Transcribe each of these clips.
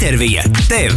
Intervija tev.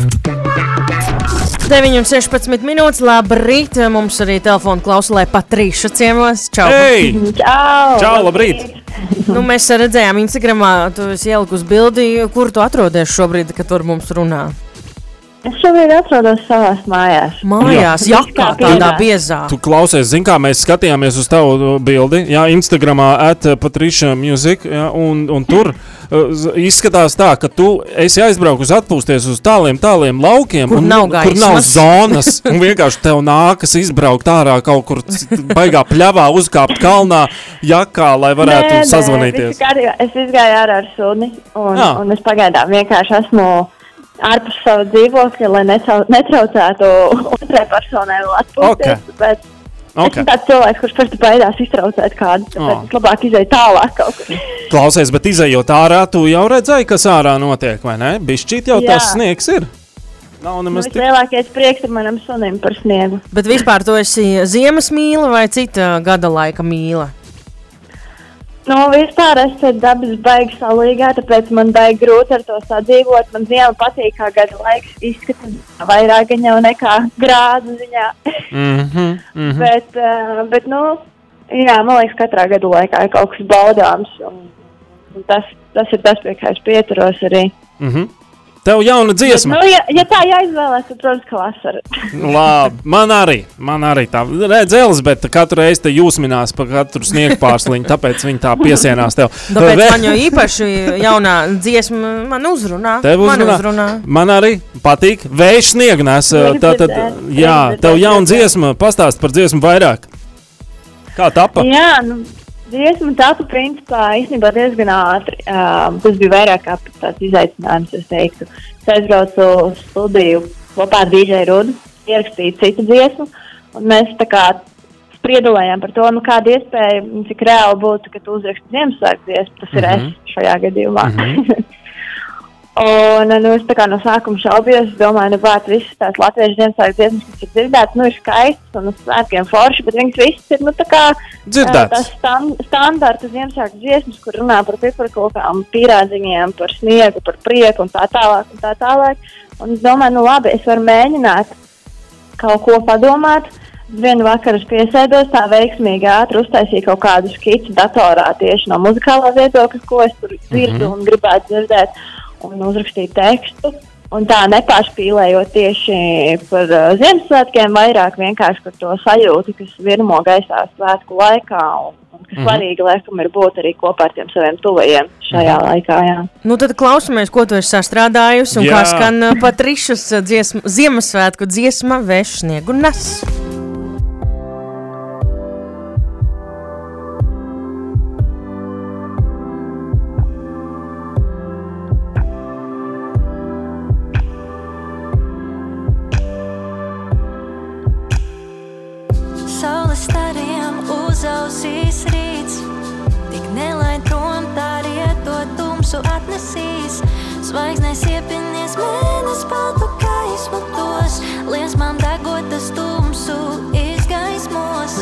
9:16 minūtes, labrīt, mums arī telefona klausulē Patrīša ciemos. Čau! Hei! Čau, labrīt! Mēs redzējām Instagramā, tu esi ielikus bildi, kur tu atrodies šobrīd, kad tu ar mums runā? Es šobrīd atrodos savās mājās. Mājās, jakā tādā biezā. Tu klausies, zin kā, mēs skatījāmies uz tavu bildi, jā, Instagramā @patriciamusic, jā, un tur izskatās tā, ka tu esi aizbraukus atpūsties uz tāliem laukiem, kur nav gaismas, kur nav zonas, un vienkārši tev nākas izbraukt ārā kaut kur baigā pļavā, uzkāpt kalnā, jakā, lai varētu sazvanīties. Es izgāju ārā ar suni, un es pagaidām vienkārši esmu ārpus savu dzīvokli, lai netraucētu otrai personai vēl atpūsties, bet esmu tāds cilvēks, kurš parasti baidās iztraucēt kādu, tāpēc es labāk izēju tālāk kaut kur. Klausies, bet izējot ārā, tu jau redzēji, kas ārā notiek, vai ne? Bišķīt jau tas sniegs ir. Nav nemaz tik. Vislielākais prieks ar manam sunim par sniegu. Bet vispār tu esi ziemas mīla vai cita gada laika mīla? Vispār es te dabas baigi salīgā, tāpēc man baigi grūti ar to sadzīvot. Man ziema patīk, kā gada laiks izskatās vairāk jau nekā grādu ziņā. Bet, jā, man liekas, katrā gada laikā ir kaut kas baudāms, un tas ir tas, pie kā es pieturos arī. Tev jauna dziesma. Ja tā jāizvēlēs, tad, protams, ka vasara. Labi, man arī tā. Redz, Elizabete, katru reizi te jūsminās par katru sniegu pārsliņu, tāpēc viņi tā piesienās tev. Tāpēc man jau īpaši jaunā dziesma man uzrunā. Tev uzrunā. Man arī patīk. Vējš sniegu nes. Jā, tev jauna dziesma. Pastāst par dziesmu vairāk. Kā tapa? Jā, dziesma tapa principā īstenībā diezgan ātri. Tas bija vairāk kā tāds izaicinājums, es teiktu. Es aizbraucu uz studiju kopā ar DJ Rudu, ierakstīju citu dziesmu, un mēs tā kā spriedulējām par to, kāda iespēja, cik reāli būtu, ka tu uzraksti Ziemassvētku dziesmu, tas ir es šajā gadījumā. Un es tā kā no sākuma šaubījos, es domāju, visas tās latviešu Ziemassvētku dziesmas, kas ir dzirdētas, ir skaistas un uz svētkiem forši, bet viņas visas ir, tā kā tās standarta Ziemassvētku dziesmas, kur runā par piparkūkām, pīrādziņiem, par sniegu, par prieku un tā tālāk. Un es domāju, labi, es varu mēģināt kaut ko padomāt. Vienu vakaru es piesēdos, tā veiksmīgi ātri uztaisīju kaut kādu skici datorā tieši no muzikālā viedokļa, ko es tur dzirdu un gribētu dzirdēt. Un uzrakstīju tekstu, un tā nepārspīlējot tieši par Ziemassvētkiem, vairāk vienkārši par to sajūtu, kas virmo gaisā svētku laikā, un kas svarīgi, laikam, ir būt arī kopā ar tiem saviem tuvajiem šajā laikā, jā. Tad klausamies, ko tu esi sastrādājusi, un kā skan Patrišas Ziemassvētku dziesma Vējš sniegu nes. Stariem uzausīs rīts, tik nelaid prom, tā rieto tumsu atnesīs. Zvaigznēs iepinies mēnes baltu gaismu tos, liesmām degotas tumsu izgaismos.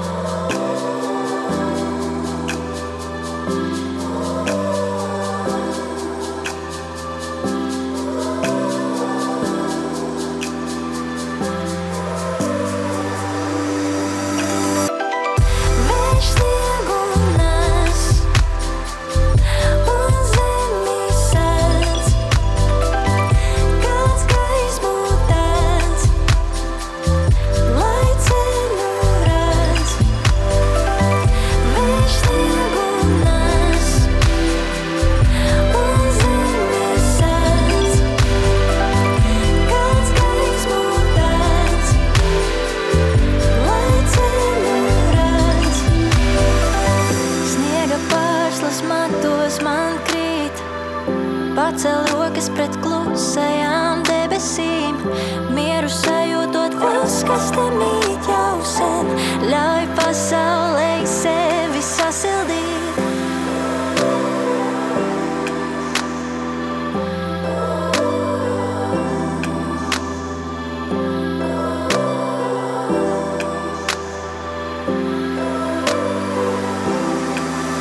Pacel rokas pret klusajām debesīm, mieru sajūtot viss, kas te mīt jau sen, ļauj pasaulē sevi sasildīt.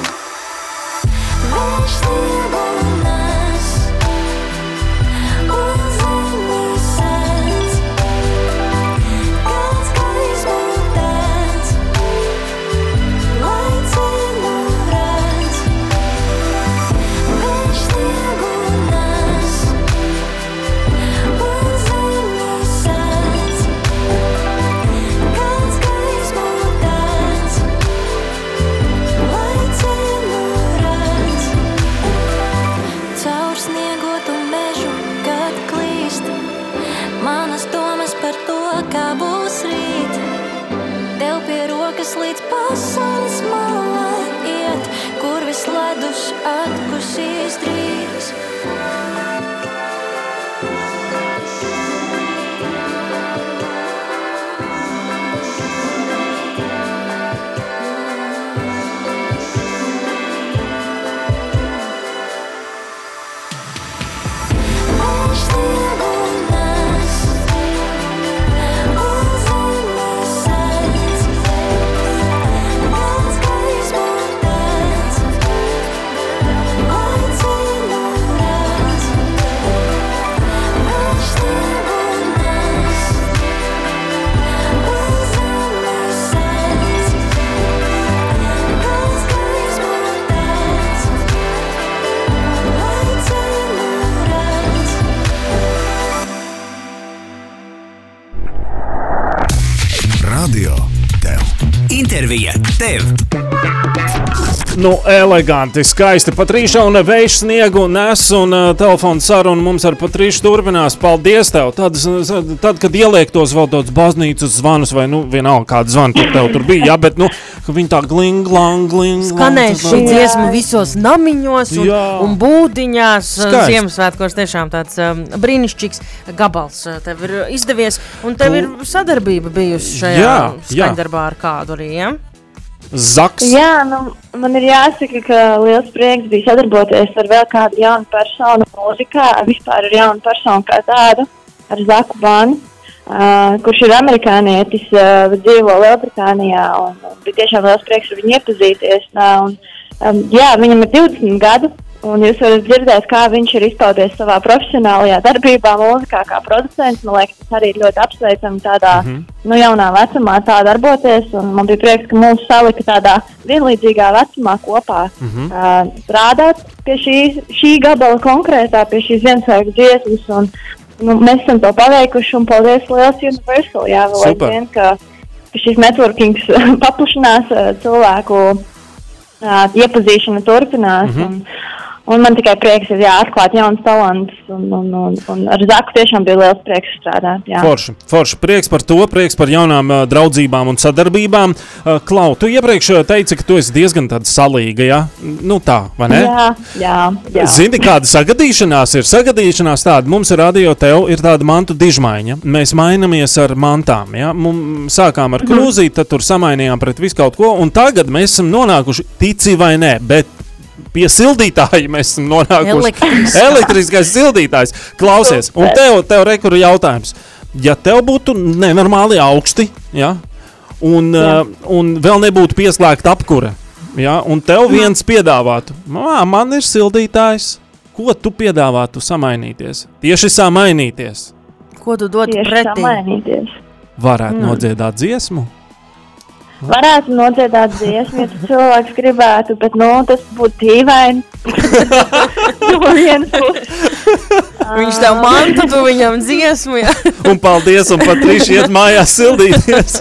Vējš sniegu nes, un tev. Nu, eleganti, skaisti. Patrīša un vējš sniegu nes un telefonu sarunu mums ar Patrīšu turpinās. Paldies tev. Tad, kad ieliek tos vēl tāds baznīcas zvanus vai, vienalga kāda zvana tev tur bija, jā, bet, ka viņi tā gling. Skanēs šī dziesma visos namiņos un būdiņās. Ziemassvētkos tiešām tāds brīnišķīgs gabals tev ir izdevies. Un tev ir sadarbība bijusi šajā skaņdarbā ar kādu arī, ja? Zaks. Jā, man ir jāsaka, ka liels prieks bija sadarboties ar vēl kādu jaunu personu mūzikā, vispār ar jaunu personu kā tādu, ar Zaku Bani, kurš ir amerikānietis, dzīvo Lielbritānijā, un bija tiešām liels prieks ar viņu iepazīties. Viņam ir 20 gadu, un jūs varat dzirdēt, kā viņš ir izpaudies savā profesionālajā darbībā, mūzikā kā producents. Man liekas, tas arī ir ļoti apsveicami tādā jaunā vecumā tā darboties, un man bija prieks, ka mūs salika tādā vienlīdzīgā vecumā kopā strādāt pie šī gabala konkrētā, pie šīs Ziemassvētku dziesmas, un mēs esam to paveikuši, un paldies liels Universal, vēl aizvien, ka šis networkings paplašinās, cilvēku iepazīšana turpinās, un man tikai prieks ir atklāt jaunas talantus, un ar Zaku tiešām bija liels prieks strādāt. Jā. Forši. Prieks par to, prieks par jaunām draudzībām un sadarbībām. Klau, tu iepriekš teici, ka tu esi diezgan tāda salīga, ja? Nu tā, vai ne? Jā. Zini, kāda sagadīšanās ir? Sagadīšanās tāda, mums Radio Tev ir tāda mantu dižmaiņa. Mēs mainamies ar mantām, ja? Sākām ar krūzīti, tad tur samainījām pret visu kaut ko, un tagad mēs esam nonākuši, tici vai ne, bet pie sildītāja mēs esam nonākuši. Elektriskais sildītājs. Klausies, un tev rekuru jautājums. Ja tev būtu nenormāli augsti, ja, un vēl nebūtu pieslēgta apkure, ja, un tev viens piedāvātu, man ir sildītājs, ko tu piedāvātu samainīties? Tieši samainīties. Ko tu dotu pretī? Tieši samainīties. Varētu nodziedāt dziesmu? Varētu nodziedāt dziesmu, ja cilvēks gribētu, bet, tas būtu dīvaini. Viņš tev mantu, tu viņam dziesmu, jā. Un paldies, un Patrīša iet mājās sildīties.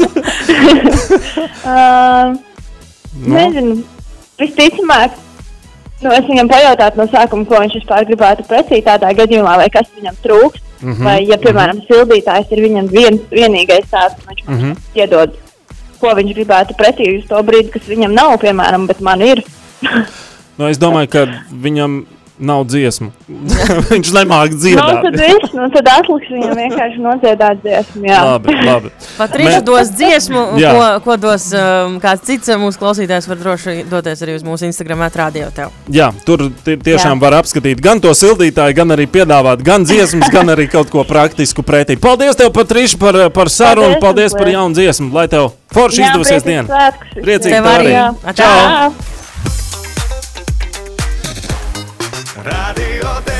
Nezinu, visticamāk, es viņam pajautātu no sākuma, ko viņš vispār gribētu pretī tādā gadījumā, vai kas viņam trūkst, vai, ja, piemēram, sildītājs ir viņam vienīgais tāds, viņš iedod, ko viņš gribētu pretī uz to brīdi, kas viņam nav, piemēram, bet man ir. Es domāju, ka viņam nav dziesmu. Viņš nemāk dziedāt. Tad viss, tad atliks viņam vienkārši nodziedāt dziesmu, jā. Labi. Patrīša dos dziesmu, ko dos kāds cits mūsu klausītājs, var droši doties arī uz mūsu Instagram @Radio Tev. Jā, tur tiešām var apskatīt gan to sildītāju, gan arī piedāvāt gan dziesmas, gan arī kaut ko praktisku pretī. Paldies tev, Patrīša, par sarunu, paldies par jaunu dziesmu, lai tev forši izdevusies diena. Priecīgi tev arī. Čau! Radio Tev.